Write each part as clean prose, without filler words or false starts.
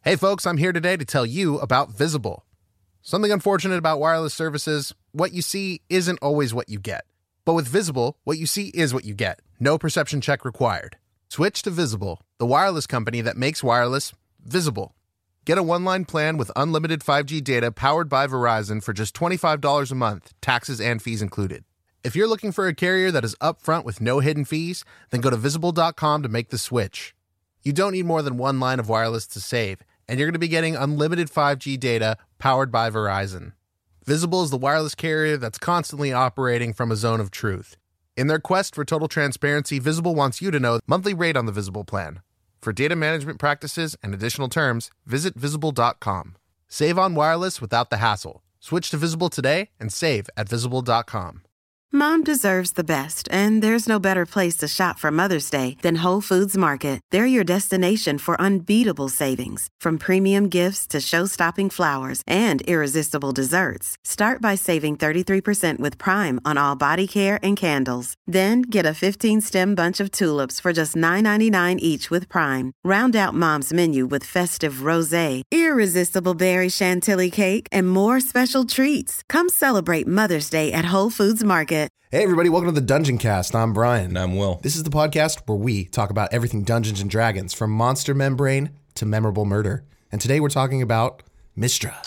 Hey folks, I'm here today to tell you about Visible. Something unfortunate about wireless services, what you see isn't always what you get. But with Visible, what you see is what you get. No perception check required. Switch to Visible, the wireless company that makes wireless visible. Get a one-line plan with unlimited 5G data powered by Verizon for just $25 a month, taxes and fees included. If you're looking for a carrier that is upfront with no hidden fees, then go to Visible.com to make the switch. You don't need more than one line of wireless to save, and you're going to be getting unlimited 5G data powered by Verizon. Visible is the wireless carrier that's constantly operating from a zone of truth. In their quest for total transparency, Visible wants you to know the monthly rate on the Visible plan. For data management practices and additional terms, visit Visible.com. Save on wireless without the hassle. Switch to Visible today and save at Visible.com. Mom deserves the best, and there's no better place to shop for Mother's Day than Whole Foods Market. They're your destination for unbeatable savings, from premium gifts to show-stopping flowers and irresistible desserts. Start by saving 33% with Prime on all body care and candles. Then get a 15-stem bunch of tulips for just $9.99 each with Prime. Round out Mom's menu with festive rosé, irresistible berry chantilly cake, and more special treats. Come celebrate Mother's Day at Whole Foods Market. Hey everybody, welcome to the Dungeon Cast. I'm Brian. And I'm Will. This is the podcast where we talk about everything Dungeons and Dragons, from monster membrane to memorable murder. And today we're talking about Mystra.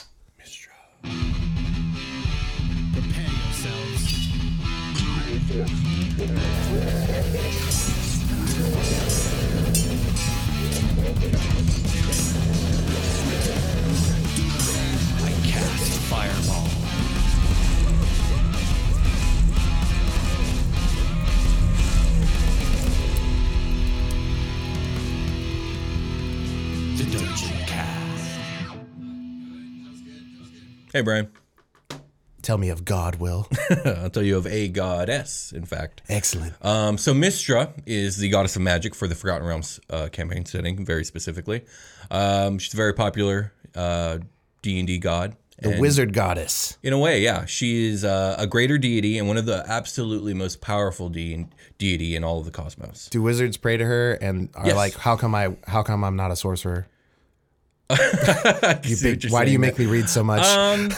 Prepare yourselves. I cast Fireball. The Dungeon Cast. Hey, Brian. Tell me of God, Will. I'll tell you of a goddess, in fact. Excellent. So Mystra is the goddess of magic for the Forgotten Realms campaign setting, very specifically. She's a very popular D&D god. The wizard goddess. In a way, yeah. She is a greater deity and one of the absolutely most powerful deity in all of the cosmos. Do wizards pray to her and are like, how come I'm not a sorcerer? Why do you make me read so much?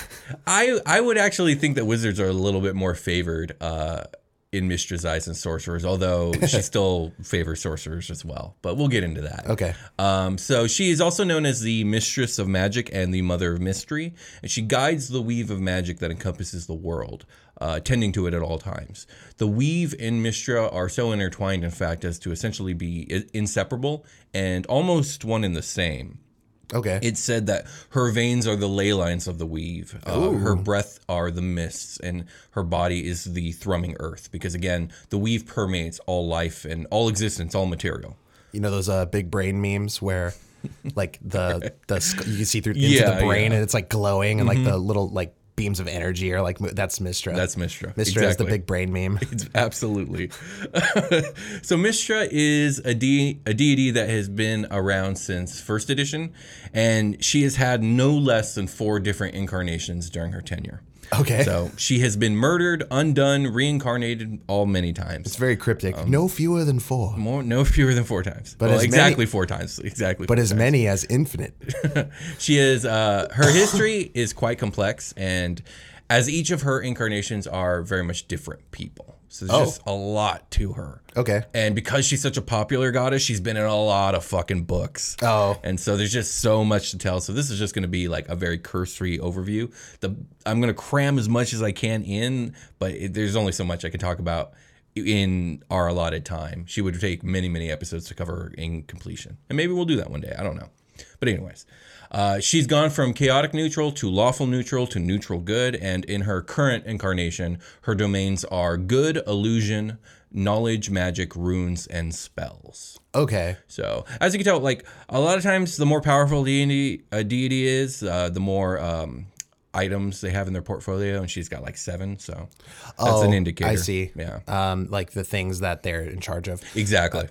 I would actually think that wizards are a little bit more favored in Mystra's eyes than sorcerers, although she still favors sorcerers as well. But we'll get into that. Okay. So she is also known as the Mistress of Magic and the Mother of Mystery, and she guides the weave of magic that encompasses the world, tending to it at all times. The weave and Mystra are so intertwined, in fact, as to essentially be inseparable and almost one and the same. Okay. It's said that her veins are the ley lines of the weave. Her breath are the mists, and her body is the thrumming earth. Because again, the weave permeates all life and all existence, all material. You know those big brain memes where, like the you can see through into the brain and it's like glowing and like the little like beams of energy are like that's Mystra. That's Mystra. Mystra is the big brain meme. Absolutely. So Mystra is a deity that has been around since first edition, and she has had no less than 4 different incarnations during her tenure. Okay. So she has been murdered, undone, reincarnated all many times. It's very cryptic. No fewer than 4. No fewer than 4 times. But well, as exactly many, 4 times. Exactly. But as times. many as infinite. She is. Her history is quite complex, and as each of her incarnations are very much different people. So there's just a lot to her. Okay. And because she's such a popular goddess, she's been in a lot of fucking books. Oh. And so there's just so much to tell. So this is just going to be like a very cursory overview. I'm going to cram as much as I can in, but there's only so much I can talk about in our allotted time. She would take many, many episodes to cover in completion. And maybe we'll do that one day. I don't know. But anyways, she's gone from chaotic neutral to lawful neutral to neutral good, and in her current incarnation, her domains are good, illusion, knowledge, magic, runes, and spells. Okay. So, as you can tell, like a lot of times, the more powerful a deity is, the more items they have in their portfolio, and she's got like 7, so that's an indicator. I see. Yeah. Like the things that they're in charge of. Exactly.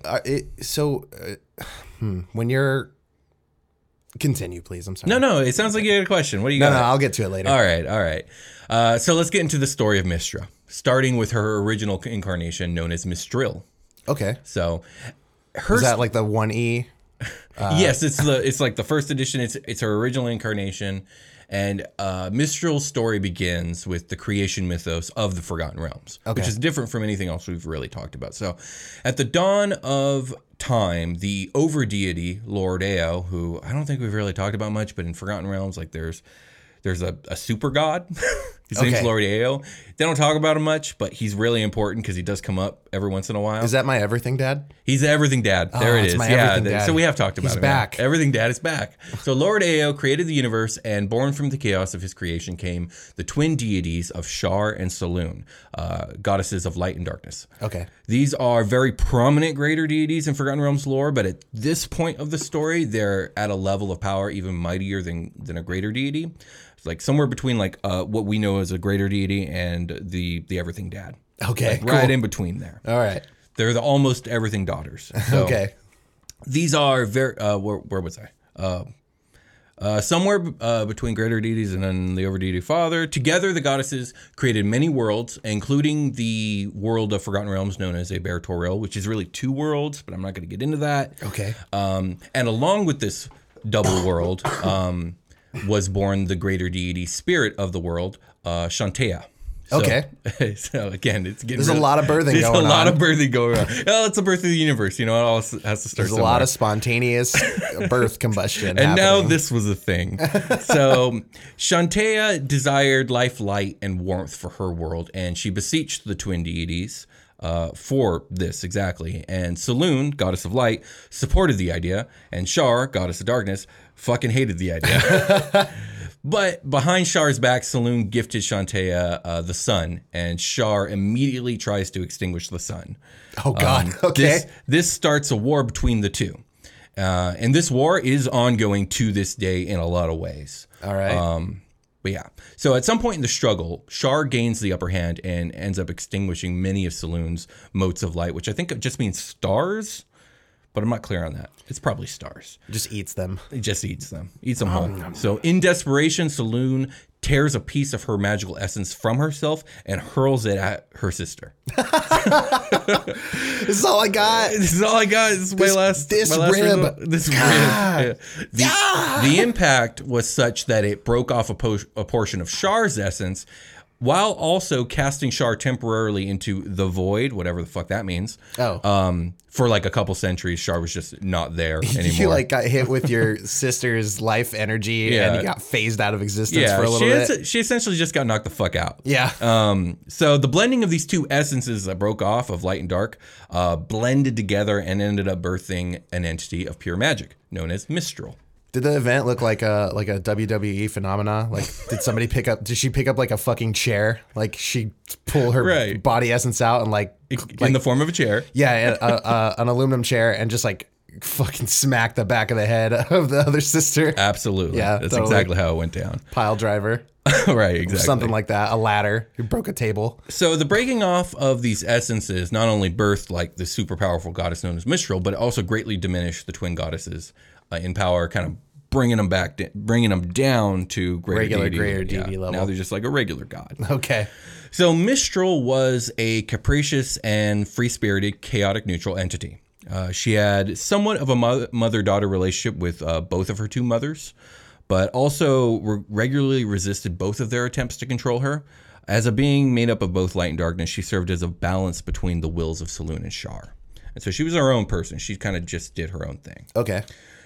When you're continue, please. I'm sorry. No. It sounds like you had a question. What do you got? No, I'll get to it later. All right. So let's get into the story of Mystra, starting with her original incarnation known as Mistril. Okay. So Is that like the 1E? Yes, it's like the first edition. It's her original incarnation, and Mistral's story begins with the creation mythos of the Forgotten Realms, which is different from anything else we've really talked about. So, at the dawn of time, the over-deity, Lord Eo, who I don't think we've really talked about much, but in Forgotten Realms, like there's a super god. His name's Lord Eo. They don't talk about him much, but he's really important because he does come up every once in a while. Is that my everything dad? He's the everything dad. There it is. My everything dad. So we have talked about He's him. back. Yeah. Everything dad is back. So Lord Eo created the universe, and born from the chaos of his creation came the twin deities of Shar and Selûne, goddesses of light and darkness. Okay. These are very prominent greater deities in Forgotten Realms lore, but at this point of the story, they're at a level of power even mightier than a greater deity. It's like somewhere between like what we know as a greater deity and the everything dad. Okay. Like right in between there. All right. They're the almost everything daughters. So Okay. these are very where was I? Somewhere between greater deities and then the overdeity father. Together, the goddesses created many worlds, including the world of Forgotten Realms known as Aber Toril, which is really two worlds, but I'm not going to get into that. Okay. And along with this double world was born the greater deity spirit of the world, Shantea. So, Okay. So again, it's getting There's a lot of birthing going on. There's a lot of birthing going on. Well, it's the birth of the universe. You know, it all has to start There's somewhere. a lot of spontaneous birth combustion And now happening. this was a thing. So Shantea desired life, light, and warmth for her world, and she beseeched the twin deities for this exactly. And Selûne, goddess of light, supported the idea, and Shar, goddess of darkness, fucking hated the idea. But behind Shar's back, Selûne gifted Shantea the sun, and Shar immediately tries to extinguish the sun. Oh, God. Okay. This starts a war between the two. And this war is ongoing to this day in a lot of ways. All right. But yeah. So at some point in the struggle, Shar gains the upper hand and ends up extinguishing many of Selûne's motes of light, which I think just means stars, but I'm not clear on that. It's probably stars. Just eats them. It just eats them. Eats them whole. So in desperation, Selûne tears a piece of her magical essence from herself and hurls it at her sister. This is all I got. This is all I got. This is my last rib. result. This rib. God. Yeah. The impact was such that it broke off a portion of Shar's essence, while also casting Shar temporarily into the void, whatever the fuck that means. Oh. For like a couple centuries, Shar was just not there anymore. You like got hit with your sister's life energy and you got phased out of existence for a little bit. She essentially just got knocked the fuck out. Yeah. So the blending of these two essences that broke off of light and dark blended together and ended up birthing an entity of pure magic known as Mistral. Did the event look like a WWE phenomena? Like, did she pick up like a fucking chair? Like she pull her body essence out and like in the form of a chair. Yeah, an aluminum chair, and just like fucking smack the back of the head of the other sister. Absolutely. Yeah, that's totally. exactly how it went down. Pile driver. Right, exactly. Something like that. A ladder. You broke a table. So the breaking off of these essences not only birthed like the super powerful goddess known as Mistral, but it also greatly diminished the twin goddesses in power, kind of bringing them down to greater deity level. Now they're just like a regular god. Okay. So Mistral was a capricious and free-spirited, chaotic neutral entity. She had somewhat of a mother-daughter relationship with both of her two mothers, but also regularly resisted both of their attempts to control her. As a being made up of both light and darkness, she served as a balance between the wills of Selûne and Shar. And so she was her own person. She kind of just did her own thing. Okay.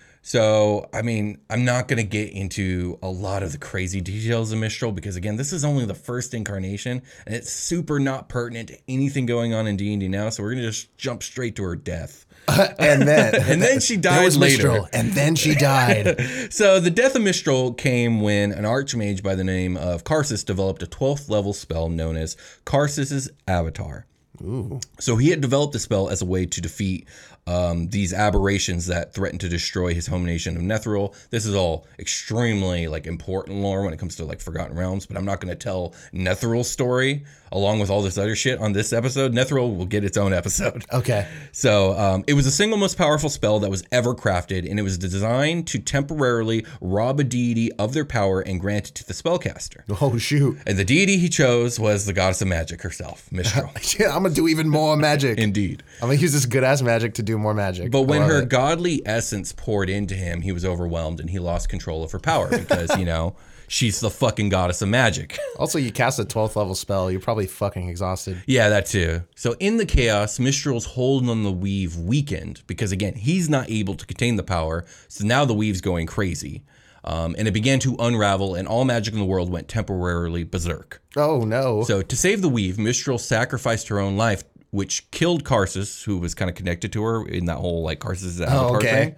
So, I mean, I'm not going to get into a lot of the crazy details of Mistral because, again, this is only the first incarnation, and it's super not pertinent to anything going on in D&D now, so we're going to just jump straight to her death. And then she died later. Mistral, and then she died. So the death of Mistral came when an archmage by the name of Karsus developed a 12th level spell known as Karsus's Avatar. Ooh. So he had developed a spell as a way to defeat these aberrations that threatened to destroy his home nation of Netheril. This is all extremely like important lore when it comes to like Forgotten Realms, but I'm not going to tell Netheril's story along with all this other shit on this episode. Netheril will get its own episode. Okay. So it was the single most powerful spell that was ever crafted, and it was designed to temporarily rob a deity of their power and grant it to the spellcaster. Oh, shoot. And the deity he chose was the goddess of magic herself, Mistral. Yeah, I'm going to do even more magic. Indeed. I'm going to use this good-ass magic to do do more magic. But when her godly essence poured into him, he was overwhelmed and he lost control of her power because, she's the fucking goddess of magic. Also, you cast a 12th level spell, you're probably fucking exhausted. Yeah, that too. So in the chaos, Mistral's hold on the weave weakened because, again, he's not able to contain the power. So now the weave's going crazy. And it began to unravel, and all magic in the world went temporarily berserk. Oh, no. So to save the weave, Mistral sacrificed her own life, which killed Karsus, who was kind of connected to her in that whole, Karsus is out of the thing.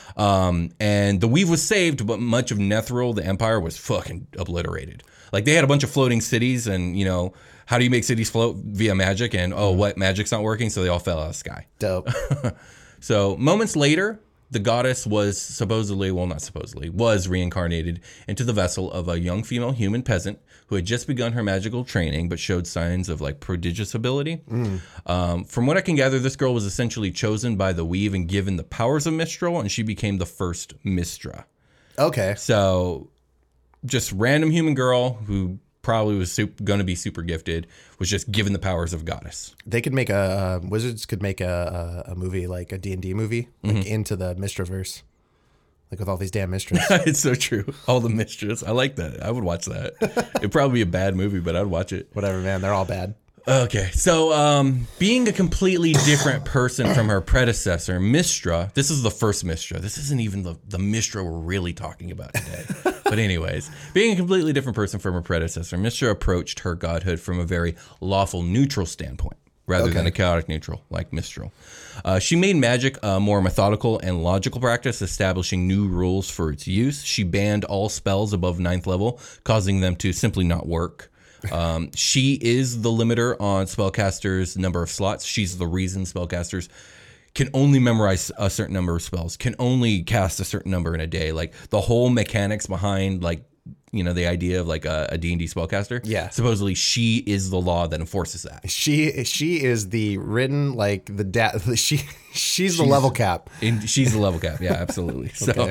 And the weave was saved, but much of Netheril, the empire, was fucking obliterated. They had a bunch of floating cities, and, how do you make cities float? Via magic, and, what, magic's not working, so they all fell out of the sky. Dope. So moments later, the goddess was was reincarnated into the vessel of a young female human peasant who had just begun her magical training but showed signs of prodigious ability. From what I can gather, this girl was essentially chosen by the weave and given the powers of Mistral, and she became the first Mistra. Okay. So just random human girl who probably was going to be super gifted, was just given the powers of goddess. They could make wizards could make a movie, like a D&D movie, into the Mistraverse. With all these damn Mistras. It's so true. All the Mistras. I like that. I would watch that. It'd probably be a bad movie, but I'd watch it. Whatever, man. They're all bad. Okay. So being a completely different person from her predecessor, Mistra, this is the first Mistra. This isn't even the Mistra we're really talking about today. But anyways, being a completely different person from her predecessor, Mistra approached her godhood from a very lawful, neutral standpoint, rather than a chaotic neutral like Mistral. She made magic a more methodical and logical practice, establishing new rules for its use. She banned all spells above 9th level, causing them to simply not work. She is the limiter on spellcasters' number of slots. She's the reason spellcasters can only memorize a certain number of spells, can only cast a certain number in a day. The whole mechanics behind the idea of a D&D spellcaster. Yeah. Supposedly she is the law that enforces that. She is the written, she's the level cap. She's the level cap. Yeah, absolutely. Okay.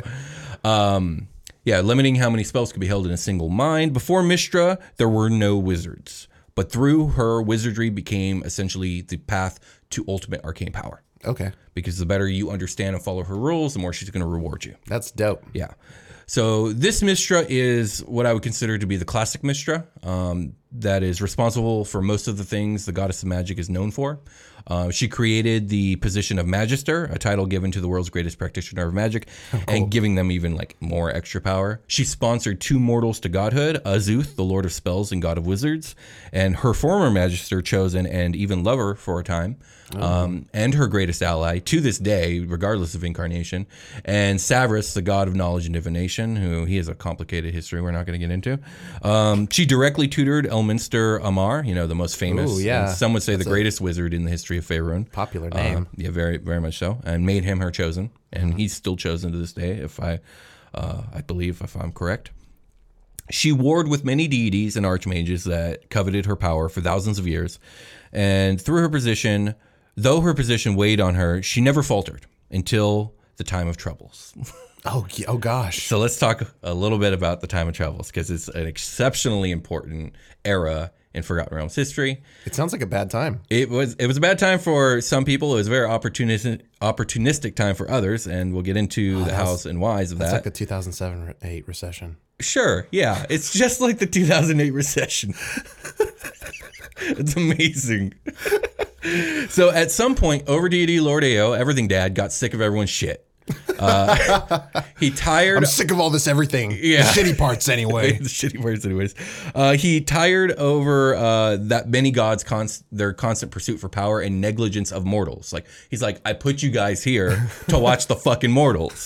So, limiting how many spells could be held in a single mind. Before Mistra, there were no wizards. But through her, wizardry became essentially the path to ultimate arcane power. Okay. Because the better you understand and follow her rules, the more she's going to reward you. That's dope. Yeah. So this Mistra is what I would consider to be the classic Mistra, that is responsible for most of the things the goddess of magic is known for. She created the position of Magister, a title given to the world's greatest practitioner of magic, and giving them even more extra power. She sponsored 2 mortals to godhood, Azuth, the Lord of Spells and God of Wizards, and her former Magister, chosen and even lover for a time, and her greatest ally to this day, regardless of incarnation, and Savras, the God of Knowledge and Divination, who he has a complicated history we're not going to get into. She directly tutored Elminster Amar, the most famous, and some would say the greatest wizard in the history of Faerun. Popular name. Very, very much so, and made him her chosen, and he's still chosen to this day, if I believe, if I'm correct. She warred with many deities and archmages that coveted her power for thousands of years, and though her position weighed on her, she never faltered until the time of troubles. Oh gosh. So let's talk a little bit about the time of troubles, because it's an exceptionally important era in Forgotten Realms history. It sounds like a bad time. It was a bad time for some people. It was a very opportunistic time for others, and we'll get into the hows and whys of that. It's like the 2007-8 recession. Sure, yeah. It's just like the 2008 recession. It's amazing. So at some point, Overdeity Lord Ao, Everything Dad, got sick of everyone's shit. He tired. I'm sick of all this everything. Yeah. The shitty parts anyway. The shitty parts anyways. He tired over that many gods' their constant pursuit for power and negligence of mortals. He's like, I put you guys here to watch the fucking mortals.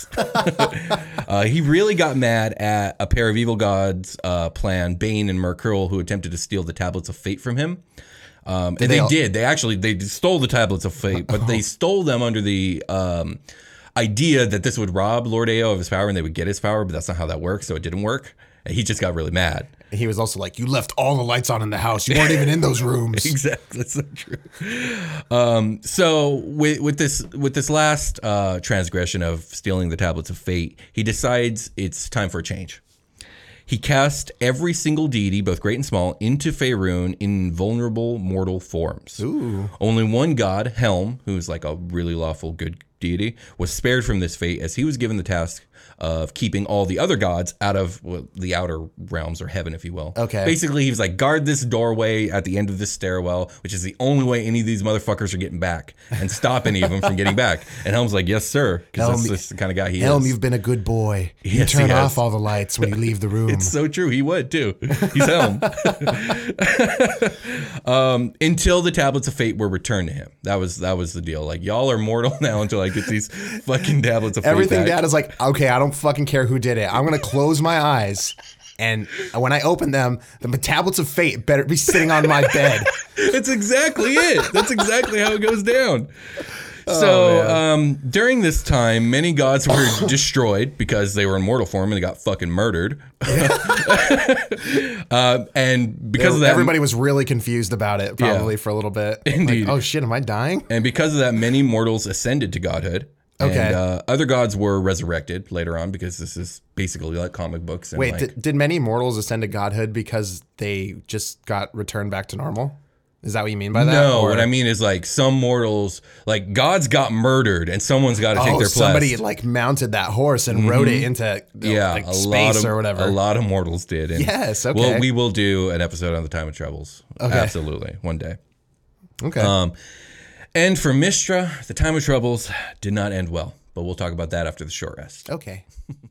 He really got mad at a pair of evil gods' plan, Bane and Mercurial, who attempted to steal the tablets of fate from him. And they did. They stole the tablets of fate, but they stole them under the idea that this would rob Lord Ao of his power and they would get his power, but that's not how that works, so it didn't work. And he just got really mad. He was also like, you left all the lights on in the house. You weren't even in those rooms. Exactly. That's so true. So with this last transgression of stealing the tablets of fate, he decides it's time for a change. He cast every single deity, both great and small, into Faerun in vulnerable mortal forms. Ooh. Only one god, Helm, who's like a really lawful, good deity, was spared from this fate as he was given the task of keeping all the other gods out of the outer realms, or heaven, if you will. Okay. Basically, he was like, guard this doorway at the end of this stairwell, which is the only way any of these motherfuckers are getting back, and stop any of them from getting back. And Helm's like, yes, sir, because that's just the kind of guy he Helm, is. you've been a good boy. Yes, you turn he has. off all the lights when you leave the room. It's so true. He would too. He's Helm. Until the tablets of fate were returned to him. That was the deal. Like, y'all are mortal now until I get these fucking tablets of fate Everything back. Dad is like, okay, I don't fucking care who did it. I'm going to close my eyes. And when I open them, the tablets of fate better be sitting on my bed. That's exactly it. That's exactly how it goes down. So during this time, many gods were destroyed because they were in mortal form and they got fucking murdered. And because of that, everybody was really confused about it, probably for a little bit. Indeed. Like, oh shit, am I dying? And because of that, many mortals ascended to godhood. Okay. And other gods were resurrected later on, because this is basically like comic books. And Wait, like, did many mortals ascend to godhood because they just got returned back to normal? Is that what you mean by that? No, Or- what I mean is like some mortals, like gods got murdered and someone's got to take their place. Somebody like mounted that horse and rode it into like space or whatever. A lot of mortals did. And Yes, okay. we will do an episode on the Time of Troubles. Okay. Absolutely, one day. Okay. And for Mystra, the Time of Troubles did not end well, but we'll talk about that after the short rest. Okay.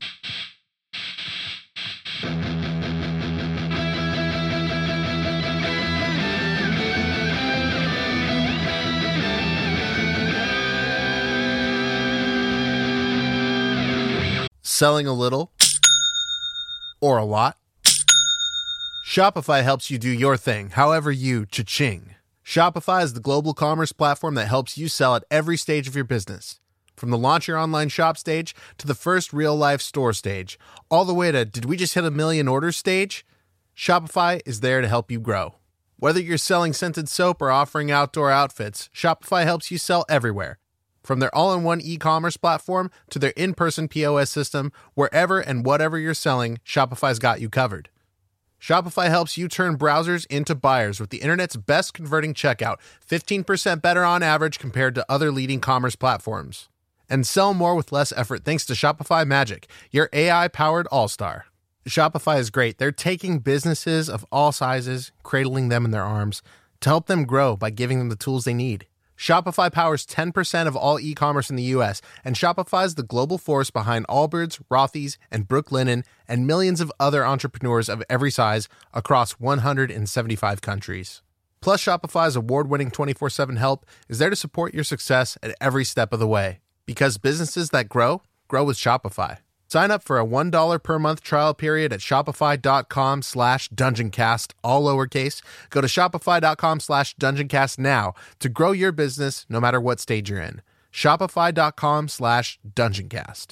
Selling a little or a lot? Shopify helps you do your thing, however you cha-ching. Shopify is the global commerce platform that helps you sell at every stage of your business. From the launch your online shop stage to the first real-life store stage, all the way to did we just hit 1 million orders stage? Shopify is there to help you grow. Whether you're selling scented soap or offering outdoor outfits, Shopify helps you sell everywhere. From their all-in-one e-commerce platform to their in-person POS system, wherever and whatever you're selling, Shopify's got you covered. Shopify helps you turn browsers into buyers with the internet's best converting checkout, 15% better on average compared to other leading commerce platforms. And sell more with less effort thanks to Shopify Magic, your AI-powered all-star. Shopify is great. They're taking businesses of all sizes, cradling them in their arms, to help them grow by giving them the tools they need. Shopify powers 10% of all e-commerce in the U.S., and Shopify's the global force behind Allbirds, Rothy's, and Brooklinen, and millions of other entrepreneurs of every size across 175 countries. Plus, Shopify's award-winning 24/7 help is there to support your success at every step of the way. Because businesses that grow, grow with Shopify. Sign up for a $1 per month trial period at shopify.com/dungeoncast, all lowercase. Go to shopify.com/dungeoncast now to grow your business no matter what stage you're in. Shopify.com/dungeoncast.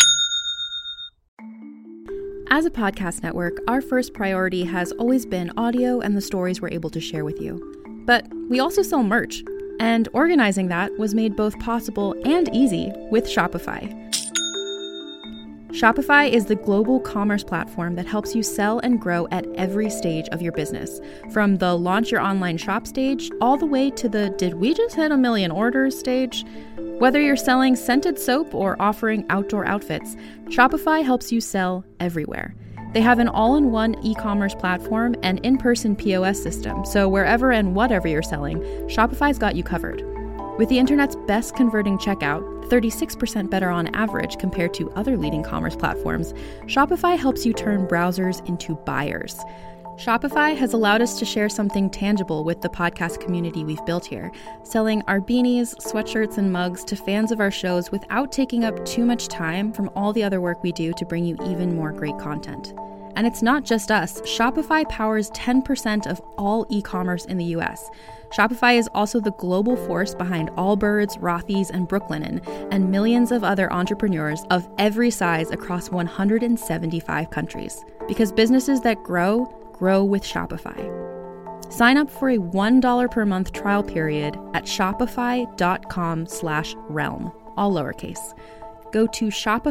As a podcast network, our first priority has always been audio and the stories we're able to share with you. But we also sell merch, and organizing that was made both possible and easy with Shopify. Shopify is the global commerce platform that helps you sell and grow at every stage of your business, from the launch your online shop stage all the way to the did we just hit 1 million orders stage. Whether you're selling scented soap or offering outdoor outfits, Shopify helps you sell everywhere. They have an all-in-one e-commerce platform and in-person POS system, so wherever and whatever you're selling, Shopify's got you covered. With the internet's best converting checkout, 36% better on average compared to other leading commerce platforms, Shopify helps you turn browsers into buyers. Shopify has allowed us to share something tangible with the podcast community we've built here, selling our beanies, sweatshirts, and mugs to fans of our shows without taking up too much time from all the other work we do to bring you even more great content. And it's not just us. Shopify powers 10% of all e-commerce in the US. Shopify is also the global force behind Allbirds, Rothy's, and Brooklinen, and millions of other entrepreneurs of every size across 175 countries. Because businesses that grow, grow with Shopify. Sign up for a $1 per month trial period at shopify.com/realm, all lowercase. Go to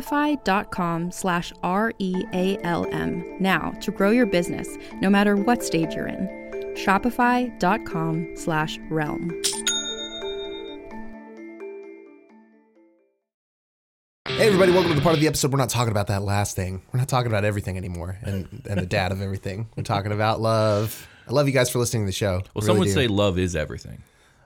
shopify.com/REALM now to grow your business, no matter what stage you're in. Shopify.com/realm. Hey everybody, welcome to the part of the episode we're not talking about that last thing. We're not talking about everything anymore and the dad of everything. We're talking about love. I love you guys for listening to the show. Well, some would say love is everything.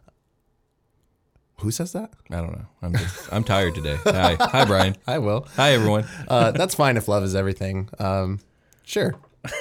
Who says that? I don't know. I'm tired today. Hi, Brian. I will. Hi, everyone. That's fine if love is everything. Sure.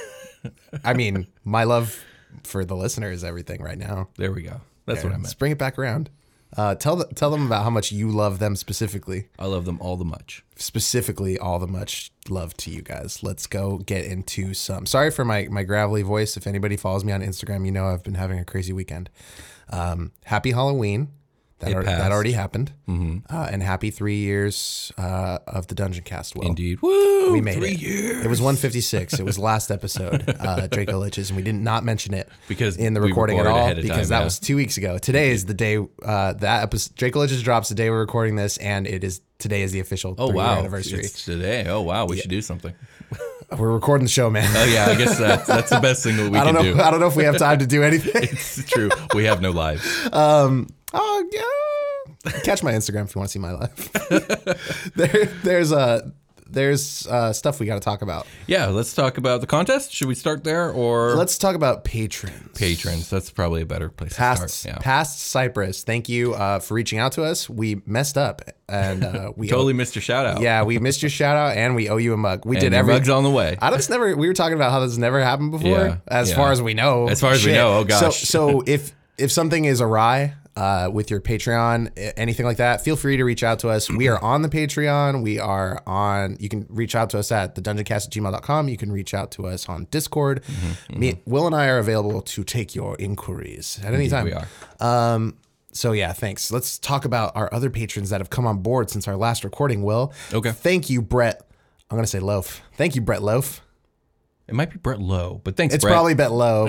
I mean, my love for the listener is everything right now. There we go. That's what I meant. Let's bring it back around. Tell them about how much you love them specifically. I love them all the much. Specifically, all the much love to you guys. Let's go get into some. Sorry for my gravelly voice. If anybody follows me on Instagram, you know I've been having a crazy weekend. Happy Halloween. That already happened. Mm-hmm. And happy 3 years of the Dungeon Cast. Will. Indeed. Woo! We made 3 it. years. It was 156. It was last episode, Draco Liches, and we did not mention it because in the we recording at recorded all ahead of because time, that was 2 weeks ago. Today is the day that episode. Draco Liches drops the day we're recording this, and today is the official 3-year anniversary. It's today. Oh wow, we should do something. We're recording the show, man. Oh yeah, I guess that's the best thing that we can do. I don't know if we have time to do anything. It's true. We have no lives. Oh yeah. Catch my Instagram if you want to see my life. There's stuff we got to talk about. Yeah, let's talk about the contest. Should we start there or let's talk about patrons? Patrons. That's probably a better place to start. Yeah. Past Cypress, thank you for reaching out to us. We messed up and we totally missed your shout out. Yeah, we missed your shout out and we owe you a mug. We did every mug's on the way. We were talking about how this never happened before. Yeah, as far as we know. As far as we know. Oh gosh. So if something is awry. With your Patreon, anything like that, feel free to reach out to us. We are on the Patreon. You can reach out to us at thedungeoncast@gmail.com. You can reach out to us on Discord. Will and I are available to take your inquiries at any time. We are. So yeah, thanks. Let's talk about our other patrons that have come on board since our last recording, Will. Okay. Thank you, Brett. I'm going to say Loaf. Thank you, Brett Loaf. It might be Brett Lowe, but thanks, It's Brett. probably Brett Lowe,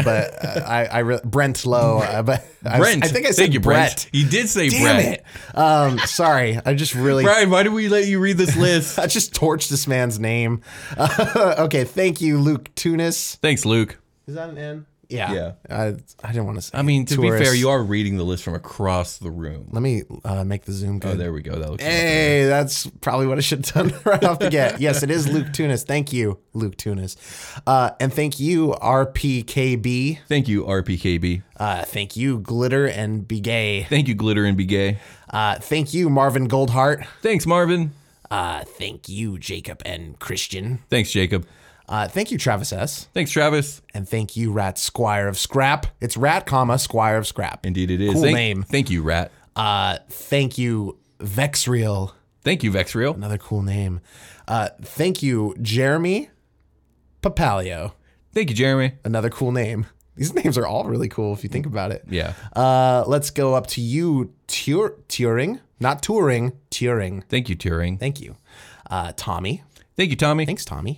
but Brent Lowe. But Brent. I think I said Thank you, Brett. You did say Damn Brett. it. Sorry. I just really... Brian, why did we let you read this list? I just torched this man's name. Okay, thank you, Luke Tunis. Thanks, Luke. Is that an N? Yeah. Yeah. I didn't want to say I mean, to be tourist. fair, you are reading the list from across the room. Let me make the zoom good. Oh, there we go. That looks Hey, that's probably what I should have done right off the get. Yes, it is Luke Tunis. Thank you, Luke Tunis. And thank you, RPKB. Thank you, RPKB. Thank you, Glitter and Be Gay. Thank you, Glitter and Be Gay. Thank you, Marvin Goldhart. Thanks, Marvin. Thank you, Jacob and Christian. Thanks, Jacob. Thank you, Travis S. Thanks, Travis. And thank you, Rat Squire of Scrap. It's Rat, Squire of Scrap. Indeed it is. Cool name. Thank you, Rat. Thank you, Vexreal. Thank you, Vexreal. Another cool name. Thank you, Jeremy Papalio. Thank you, Jeremy. Another cool name. These names are all really cool if you think about it. Yeah. Let's go up to you, Turing. Not Turing, Turing. Thank you, Turing. Thank you. Tommy. Thank you, Tommy. Thanks, Tommy.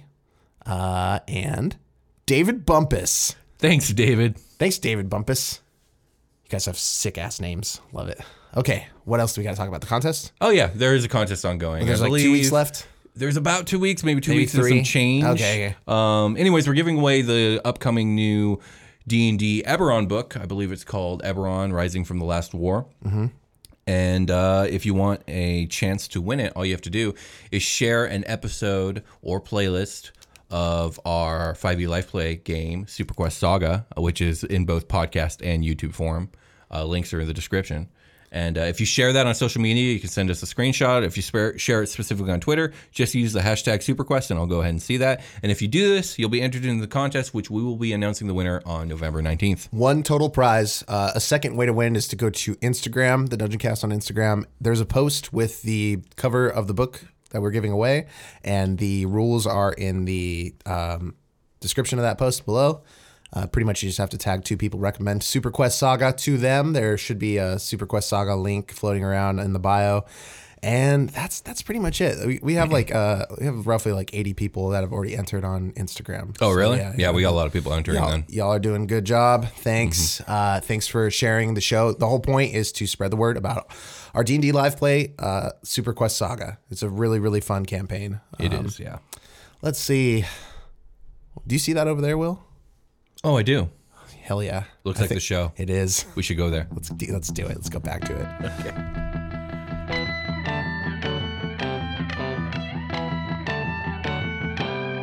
And David Bumpus. Thanks, David. Thanks, David Bumpus. You guys have sick-ass names. Love it. Okay, what else do we got to talk about? The contest? Oh, yeah. There is a contest ongoing. There's like 2 weeks left? There's about 2 weeks, maybe 2 Maybe weeks 3. and some change. Okay. Anyways, we're giving away the upcoming new D&D Eberron book. I believe it's called Eberron, Rising from the Last War. Mm-hmm. And if you want a chance to win it, all you have to do is share an episode or playlist of our 5e Life Play game, Super Quest Saga, which is in both podcast and YouTube form. Links are in the description. And if you share that on social media, you can send us a screenshot. If you share it specifically on Twitter, just use the hashtag SuperQuest, and I'll go ahead and see that. And if you do this, you'll be entered into the contest, which we will be announcing the winner on November 19th. One total prize. A second way to win is to go to Instagram, the Dungeon Cast on Instagram. There's a post with the cover of the book that we're giving away, and the rules are in the description of that post below. Pretty much you just have to tag 2 people, recommend Super Quest Saga to them. There should be a Super Quest Saga link floating around in the bio. And that's pretty much it. We have we have roughly like 80 people that have already entered on Instagram. Oh, really? So, yeah, we got a lot of people entering then. Y'all are doing a good job. Thanks. Thanks for sharing the show. The whole point is to spread the word about our D&D live play, Super Quest Saga. It's a really, really fun campaign. It is, yeah. Let's see. Do you see that over there, Will? Oh, I do. Hell yeah. Looks like the show. It is. We should go there. Let's do it. Let's go back to it. Okay.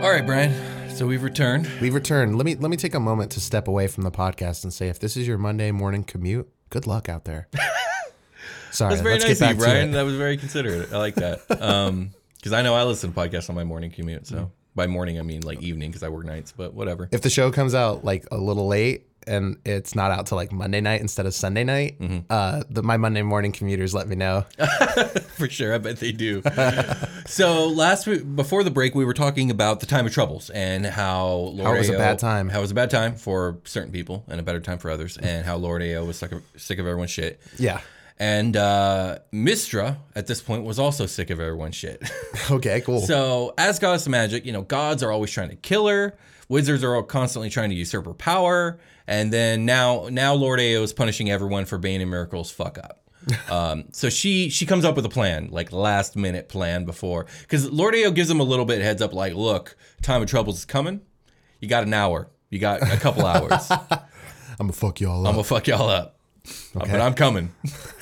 All right, Brian. So we've returned. We've returned. Let me take a moment to step away from the podcast and say, if this is your Monday morning commute, good luck out there. Sorry, That's very let's nice get of back you, to Brian. it. That was very considerate. I like that. Because I know I listen to podcasts on my morning commute. So by morning, I mean like evening because I work nights, but whatever. If the show comes out like a little late and it's not out till like Monday night instead of Sunday night, my Monday morning commuters let me know. For sure. I bet they do. So last week, before the break, we were talking about the time of troubles and how Lord How it was a Ao- bad time. How it was a bad time for certain people and a better time for others, and how Lord Ao was sick of everyone's shit. Yeah. And Mistra, at this point, was also sick of everyone's shit. Okay, cool. So, as goddess of magic, gods are always trying to kill her. Wizards are all constantly trying to usurp her power. And then now Lord Ao is punishing everyone for Bane and Miracle's fuck up. So she comes up with a plan, like last minute plan before. Because Lord Ao gives him a little bit of heads up, like, look, time of troubles is coming. You got an hour. You got a couple hours. I'm going to fuck y'all up. I'm going to fuck y'all up. But I'm coming.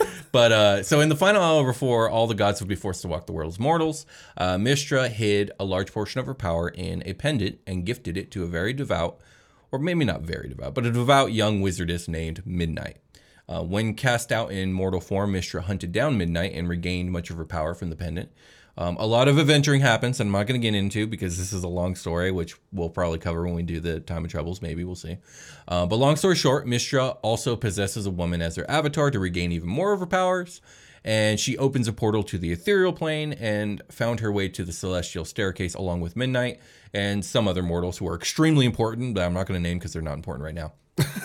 But so in the final hour before all the gods would be forced to walk the world as mortals, Mistra hid a large portion of her power in a pendant and gifted it to a very devout, or maybe not very devout, but a devout young wizardess named Midnight. When cast out in mortal form, Mistra hunted down Midnight and regained much of her power from the pendant. A lot of adventuring happens, and I'm not going to get into because this is a long story, which we'll probably cover when we do the Time of Troubles. Maybe we'll see. But long story short, Mistra also possesses a woman as her avatar to regain even more of her powers. And she opens a portal to the ethereal plane and found her way to the celestial staircase along with Midnight and some other mortals who are extremely important, but I'm not going to name because they're not important right now.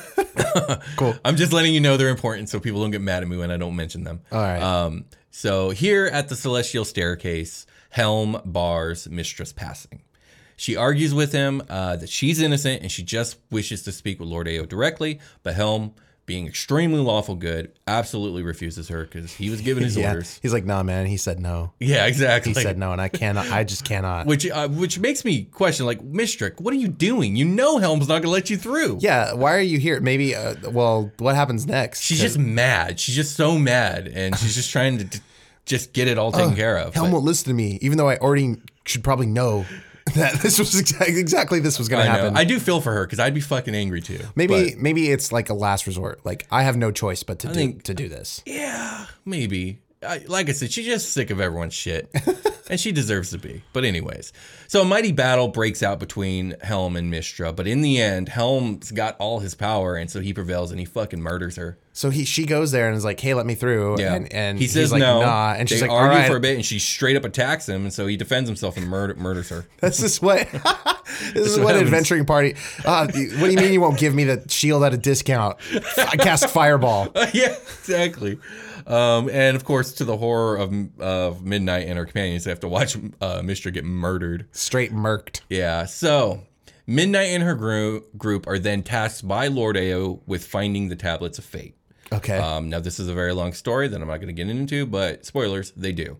Cool. I'm just letting you know they're important so people don't get mad at me when I don't mention them. All right. So here at the celestial staircase, Helm bars Mistra's passing. She argues with him that she's innocent and she just wishes to speak with Lord Ao directly, but Helm, being extremely lawful good, absolutely refuses her because he was given his orders. He's like, nah, man. He said no. Yeah, exactly. He said no, and I just cannot. Which makes me question, like, Mistral, what are you doing? You know Helm's not going to let you through. Yeah, why are you here? Maybe, well, what happens next? She's just mad. She's just so mad, and she's just trying to just get it all taken care of. Helm won't listen to me, even though I already should probably know that this was exactly this was going to happen. I do feel for her because I'd be fucking angry too. Maybe it's like a last resort. Like, I have no choice but to do this. Yeah, maybe. Like I said, she's just sick of everyone's shit, and she deserves to be. But anyways, so a mighty battle breaks out between Helm and Mistra, but in the end, Helm's got all his power, and so he prevails, and he fucking murders her. So she goes there and is like, hey, let me through. Yeah. And he says he's like, no. nah. And she's they like, all argue right. for a bit, and she straight up attacks him, and so he defends himself and murders her. This is what what an happens. adventuring party. What do you mean you won't give me the shield at a discount? I cast fireball. Yeah, exactly. And of course, to the horror of Midnight and her companions, they have to watch Mistra get murdered. Straight murked. Yeah, so Midnight and her group are then tasked by Lord Ao with finding the Tablets of Fate. Okay. Now, this is a very long story that I'm not going to get into, but spoilers, they do.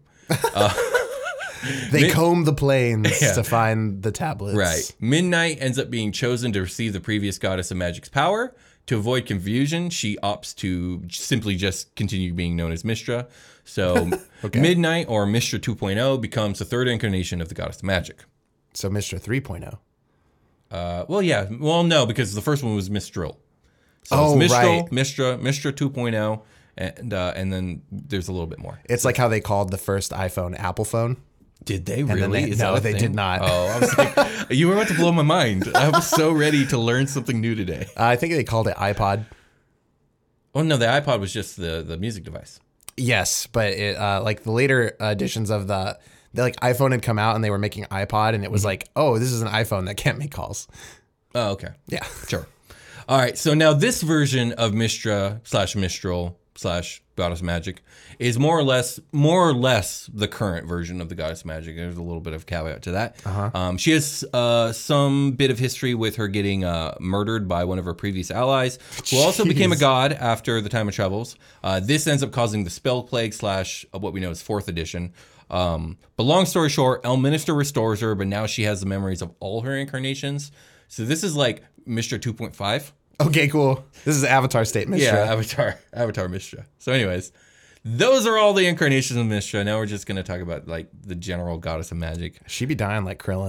They comb the plains to find the tablets. Right. Midnight ends up being chosen to receive the previous goddess of magic's power. To avoid confusion, she opts to simply just continue being known as Mistra. So Midnight, or Mistra 2.0, becomes the third incarnation of the goddess of magic. So Mr. 3.0. Well, yeah. Well, no, because the first one was Mistral. So Oh, it's Mistral, right. Mistra 2.0, and then there's a little bit more. It's like how they called the first iPhone Apple phone. Did they then really? they- Is that no, a they thing? did not. Oh, I was like, you were about to blow my mind. I was so ready to learn something new today. I think they called it iPod. Oh no, the iPod was just the music device. Yes, but it like the later editions of the like iPhone had come out and they were making iPod and it was like, oh, this is an iPhone that can't make calls. Oh, okay. Yeah. Sure. All right. So now this version of Mistra / Mistral / Goddess Magic is more or less the current version of the Goddess Magic. There's a little bit of caveat to that. She has some bit of history with her getting murdered by one of her previous allies, who also became a god after the Time of Troubles. This ends up causing the Spell Plague / what we know as 4th edition. But long story short, Elminster restores her, but now she has the memories of all her incarnations. So this is like Mistra 2.5. Okay, cool. This is Avatar State Mistra. Yeah, Avatar Mistra. So anyways, those are all the incarnations of Mistra. Now we're just going to talk about like the general goddess of magic. She be dying like Krillin.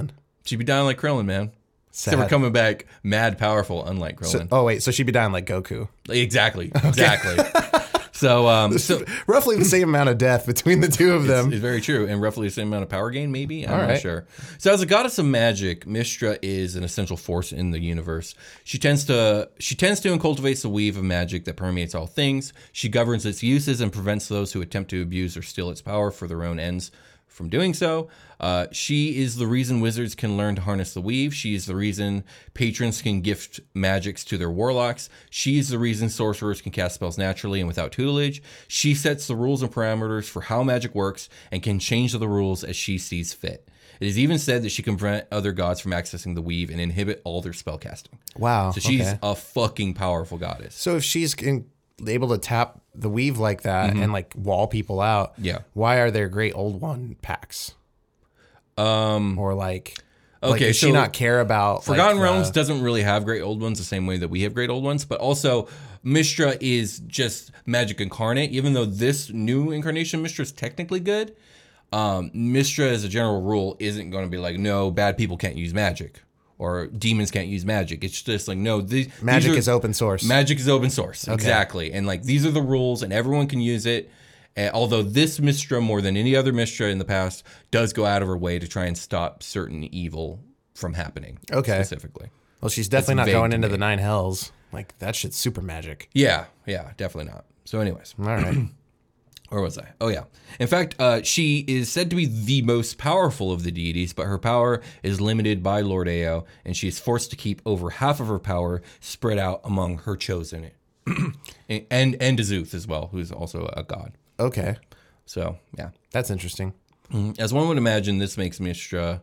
She'd be dying like Krillin, man. Sad. So we're coming back mad powerful, unlike Krillin. So she'd be dying like Goku. Exactly. So, Roughly the same amount of death between the two of them. It's very true, and roughly the same amount of power gain, maybe. I'm All not right. sure. So, as a goddess of magic, Mystra is an essential force in the universe. She tends to and cultivates the weave of magic that permeates all things. She governs its uses and prevents those who attempt to abuse or steal its power for their own ends from doing so. She is the reason wizards can learn to harness the weave. She is the reason patrons can gift magics to their warlocks. She is the reason sorcerers can cast spells naturally and without tutelage. She sets the rules and parameters for how magic works and can change the rules as she sees fit. It is even said that she can prevent other gods from accessing the weave and inhibit all their spell casting. Wow. So she's a fucking powerful goddess. So if she's able to tap the weave like that and like wall people out, why are there great old one packs? Or like, does she not care about Forgotten Realms doesn't really have great old ones the same way that we have great old ones, but also Mystra is just magic incarnate. Even though this new incarnation Mystra is technically good, Mystra as a general rule isn't going to be like, no, bad people can't use magic. Or demons can't use magic. It's just like, no. Magic is open source. Magic is open source. Okay. Exactly. And like, these are the rules and everyone can use it. Although this Mystra, more than any other Mystra in the past, does go out of her way to try and stop certain evil from happening. Okay. Specifically. Well, she's definitely not going into the 9 hells. Like, that shit's super magic. Yeah, definitely not. So anyways. All right. Where was I? Oh, yeah. In fact, she is said to be the most powerful of the deities, but her power is limited by Lord Ao, and she is forced to keep over half of her power spread out among her chosen. and Azuth as well, who's also a god. Okay. So, yeah. That's interesting. As one would imagine, this makes Mystra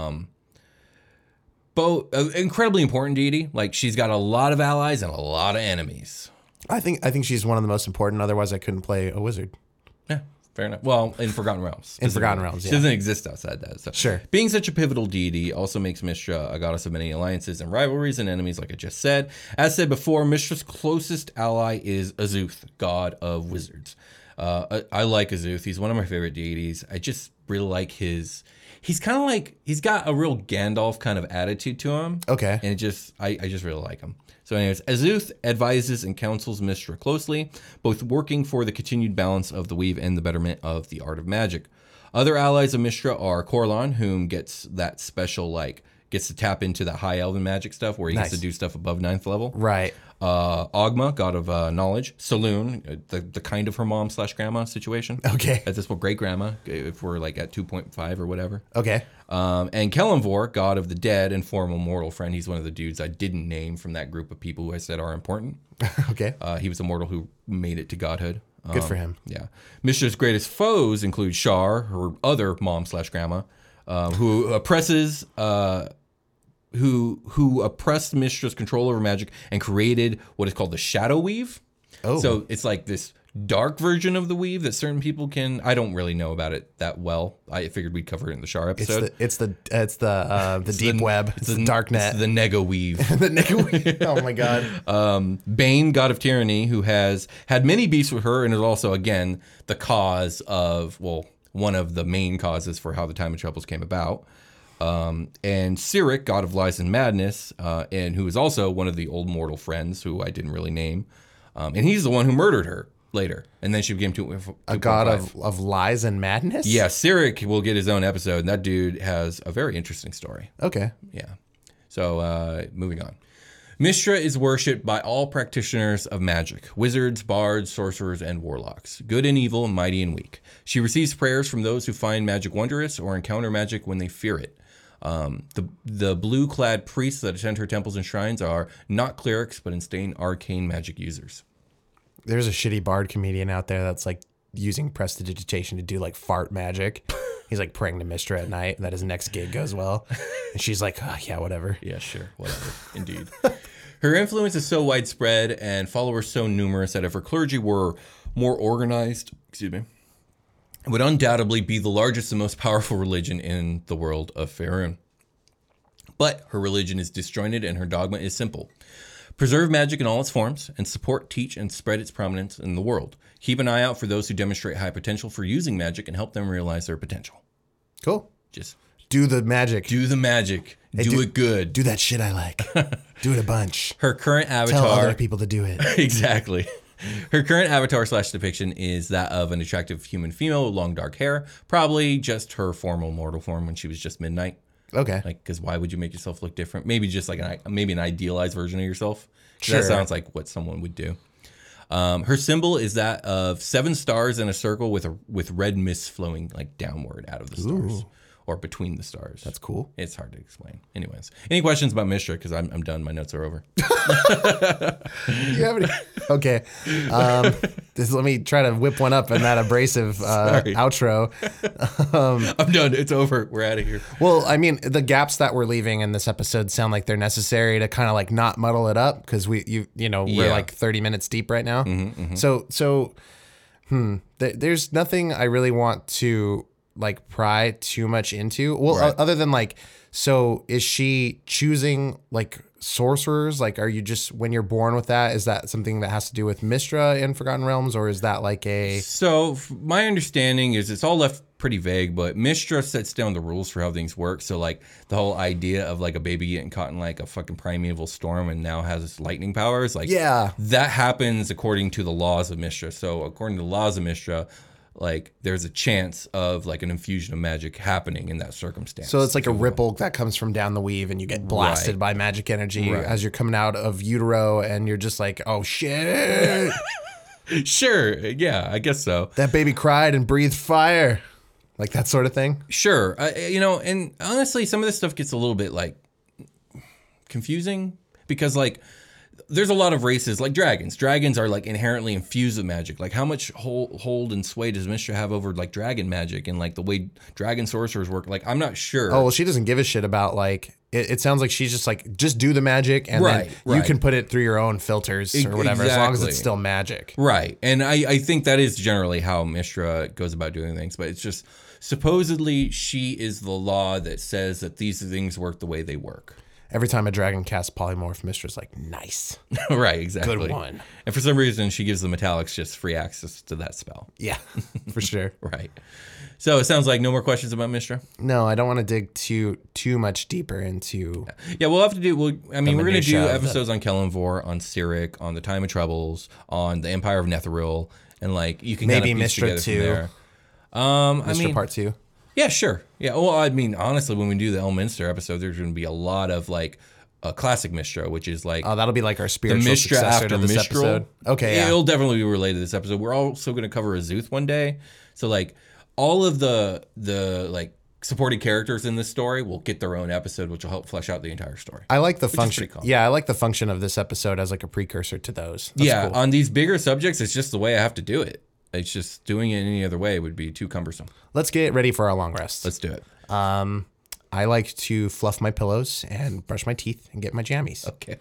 both incredibly important deity. Like, she's got a lot of allies and a lot of enemies. I think she's one of the most important. Otherwise, I couldn't play a wizard. Yeah, fair enough. Well, in Forgotten Realms. In Forgotten Realms, She doesn't exist outside that. So. Sure. Being such a pivotal deity also makes Mystra a goddess of many alliances and rivalries and enemies, like I just said. As said before, Mystra's closest ally is Azuth, god of wizards. I like Azuth. He's one of my favorite deities. I just really like his... He's kind of like... He's got a real Gandalf kind of attitude to him. Okay. And I just really like him. So anyways, Azuth advises and counsels Mystra closely, both working for the continued balance of the weave and the betterment of the art of magic. Other allies of Mystra are Corlan, whom gets that special, gets to tap into that high elven magic stuff where he gets to do stuff above 9th level. Right. Ogma, god of knowledge. Saloon, the kind of her mom / grandma situation. Okay. At this point, great grandma, if we're at 2.5 or whatever. Okay. And Kelemvor, god of the dead and former mortal friend. He's one of the dudes I didn't name from that group of people who I said are important. Okay. He was a mortal who made it to godhood. Good for him. Yeah. Mystra's greatest foes include Shar, her other mom / grandma, who oppresses... who oppressed Mystra's control over magic and created what is called the Shadow Weave. Oh. So it's like this dark version of the weave that certain people can... I don't really know about it that well. I figured we'd cover it in the Shar episode. It's the deep web. It's the dark net. It's the Nego Weave. The Nego Weave. Oh my god. Bane, god of tyranny, who has had many beefs with her and is also, again, the cause of... Well, one of the main causes for how the Time of Troubles came about. And Cyric, god of lies and madness, and who is also one of the old mortal friends who I didn't really name. And he's the one who murdered her later. And then she became a god of lies and madness? Yeah, Cyric will get his own episode, and that dude has a very interesting story. Okay. Yeah. So, moving on. Mystra is worshipped by all practitioners of magic, wizards, bards, sorcerers, and warlocks, good and evil, mighty and weak. She receives prayers from those who find magic wondrous or encounter magic when they fear it. The blue-clad priests that attend her temples and shrines are not clerics, but instead arcane magic users. There's a shitty bard comedian out there that's using prestidigitation to do fart magic. He's praying to Mystra at night that his next gig goes well. And she's like, oh, yeah, whatever. Yeah, sure, whatever. Indeed. Her influence is so widespread and followers so numerous that if her clergy were more organized, it would undoubtedly be the largest and most powerful religion in the world of Faerun. But her religion is disjointed and her dogma is simple. Preserve magic in all its forms and support, teach, and spread its prominence in the world. Keep an eye out for those who demonstrate high potential for using magic and help them realize their potential. Cool. Just Do the magic. Do the magic. Do it good. Do that shit I like. Do it a bunch. Her current avatar. Tell other people to do it. Exactly. Her current avatar / depiction is that of an attractive human female with long dark hair. Probably just her formal mortal form when she was just Midnight. Okay. Like, because why would you make yourself look different? Maybe just like an idealized version of yourself. Sure. That sounds like what someone would do. Her symbol is that of 7 stars in a circle with red mist flowing like downward out of the stars or between the stars. That's cool. It's hard to explain. Anyways, any questions about Mishra? Because I'm done. My notes are over. You have any? Okay. Let me try to whip one up in that abrasive outro. I'm done. It's over. We're out of here. Well, I mean, the gaps that we're leaving in this episode sound like they're necessary to kind of like not muddle it up because we're like 30 minutes deep right now. So there's nothing I really want to like pry too much into. Well, other than like, so is she choosing like sorcerers? Like, are you just, when you're born with that, is that something that has to do with Mystra in Forgotten Realms, or is that like a... So my understanding is it's all left pretty vague, but Mystra sets down the rules for how things work. So like the whole idea of like a baby getting caught in like a fucking primeval storm and now has lightning powers, like that happens according to the laws of Mystra. So according to the laws of Mystra, like there's a chance of like an infusion of magic happening in that circumstance. So it's like a ripple that comes from down the weave and you get blasted by magic energy as you're coming out of utero and you're just like, oh shit. Sure. Yeah, I guess so. That baby cried and breathed fire. Like that sort of thing. Sure. And honestly, some of this stuff gets a little bit like confusing because like there's a lot of races like dragons. Dragons are like inherently infused with magic. Like how much hold and sway does Mystra have over like dragon magic and like the way dragon sorcerers work? Like I'm not sure. Oh, well, she doesn't give a shit about like, it sounds like she's just like, just do the magic and then you can put it through your own filters or whatever, as long as it's still magic. Right. And I think that is generally how Mystra goes about doing things, but it's just supposedly she is the law that says that these things work the way they work. Every time a dragon casts polymorph, Mystra's like, nice. Right, exactly. Good one. And for some reason, she gives the Metallics just free access to that spell. Yeah, for sure. Right. So it sounds like no more questions about Mystra? No, I don't want to dig too much deeper into... Yeah, we'll have to do... we're going to do episodes on Kellanvor, on Cyric, on the Time of Troubles, on the Empire of Netheril, and like you can maybe kind of piece Mystra together 2. From there. Mystra Part 2. Yeah, sure. Yeah, well, I mean, honestly, when we do the Elminster episode, there's going to be a lot of like classic Mystra, which is like... Oh, that'll be like our spiritual the Mystra successor after to this Mistral. episode. Okay, yeah. It'll definitely be related to this episode. We're also going to cover Azuth one day. So like all of the like supporting characters in this story will get their own episode, which will help flesh out the entire story. I like the function. Yeah, I like the function of this episode as like a precursor to those. That's cool. On these bigger subjects, it's just the way I have to do it. It's just doing it any other way would be too cumbersome. Let's get ready for our long rest. Let's do it. I like to fluff my pillows and brush my teeth and get my jammies. Okay.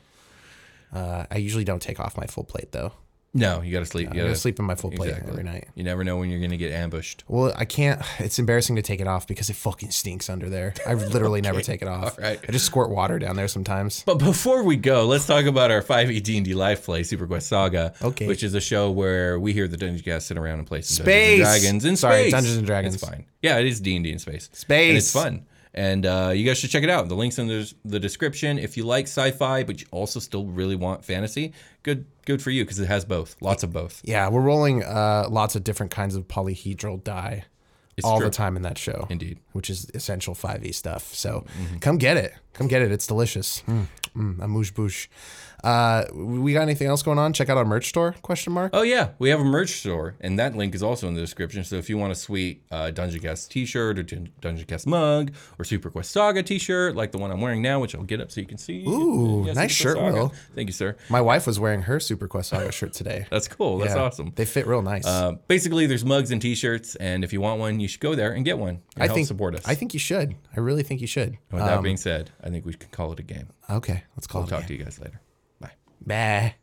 I usually don't take off my full plate though. No, you got to sleep. I gotta sleep in my full plate every night. You never know when you're going to get ambushed. Well, I can't. It's embarrassing to take it off because it fucking stinks under there. I literally never take it off. All right. I just squirt water down there sometimes. But before we go, let's talk about our 5e D&D live play, Super Quest Saga, which is a show where we hear the Dungeon Cast sit around and play some Dungeons and Dragons in space. Dungeons and Dragons. It's fine. Yeah, it is D&D in space. And it's fun. And you guys should check it out. The link's in the description. If you like sci-fi, but you also still really want fantasy, good for you because it has both. Lots of both. Yeah, we're rolling lots of different kinds of polyhedral die all the time in that show. Indeed. Which is essential 5e stuff. So come get it. Come get it. It's delicious. Amuse bouche. We got anything else going on? Check out our merch store, ? Oh, yeah. We have a merch store, and that link is also in the description. So if you want a sweet Dungeon Cast t-shirt or Dungeon Cast mug or Super Quest Saga t-shirt like the one I'm wearing now, which I'll get up so you can see. Ooh, nice shirt, Will. Thank you, sir. My wife was wearing her Super Quest Saga shirt today. That's cool. That's awesome. They fit real nice. Basically, there's mugs and t-shirts, and if you want one, you should go there and get one and help support us. I think you should. I really think you should. With that being said, I think we can call it a game. Okay, let's call it a game. We'll talk to you guys later. Bye. Bye.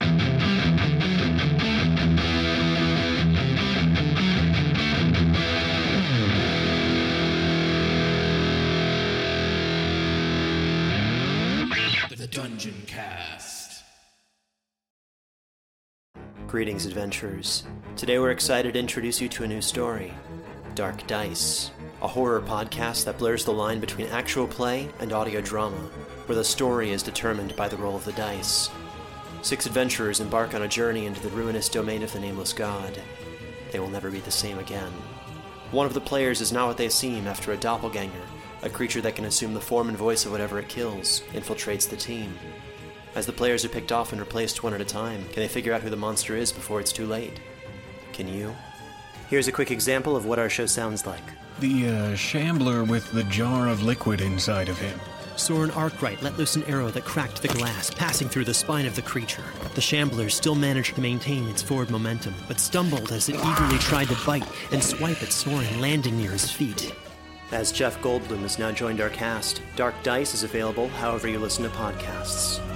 The Dungeon Cast. Greetings, adventurers. Today we're excited to introduce you to a new story, Dark Dice, a horror podcast that blurs the line between actual play and audio drama, where the story is determined by the roll of the dice. 6 adventurers embark on a journey into the ruinous domain of the Nameless God. They will never be the same again. One of the players is not what they seem after a doppelganger, a creature that can assume the form and voice of whatever it kills, infiltrates the team. As the players are picked off and replaced one at a time, can they figure out who the monster is before it's too late? Can you? Here's a quick example of what our show sounds like. The shambler with the jar of liquid inside of him. Soren Arkwright let loose an arrow that cracked the glass, passing through the spine of the creature. The shambler still managed to maintain its forward momentum, but stumbled as it eagerly tried to bite and swipe at Soren, landing near his feet. As Jeff Goldblum has now joined our cast, Dark Dice is available however you listen to podcasts.